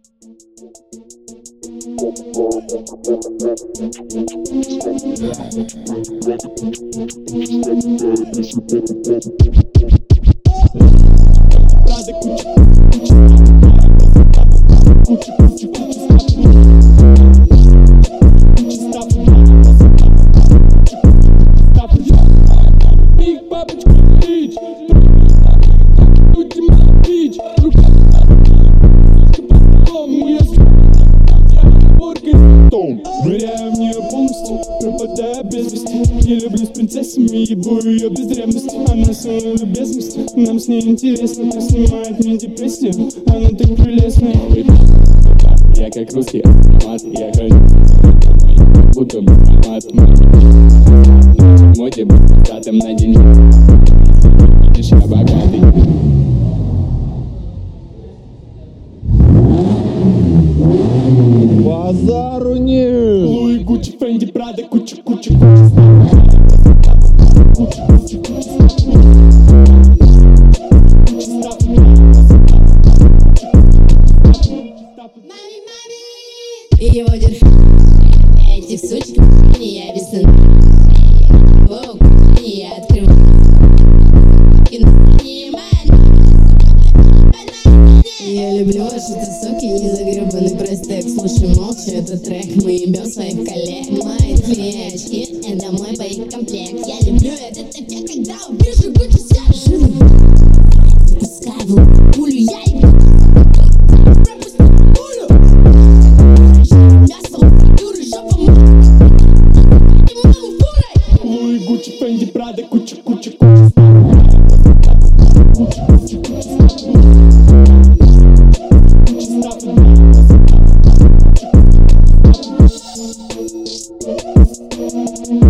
Ныряю в нее полностью, пропадаю без вести. Я люблю с принцессами, ебу ее без древности. Она своей любезностью, нам с ней интересно. Ты снимает мне депрессию, она так прелестная. Я как русский автомат, я храню будто бы формат. Мой депутатом на день. Видишь, я богатый. Базару нет. Луи, Гуччи, Фенди, Прада, куча. Его держи. Этих сучек не я весна. Воу, не я открываю. Я люблю ваши тусовки, незагребанный простек. Слушай молча этот трек, мы ебем своих коллег. Мои клетчики, это мой боекомплект. Я люблю этот эффект, когда увижу кучу всех живых. Запускай в пулю, я ебу. Пропусти пулю. Мясо, дуры, жопа, Луи, Гуччи, Фенди, Прада, куча. Stop.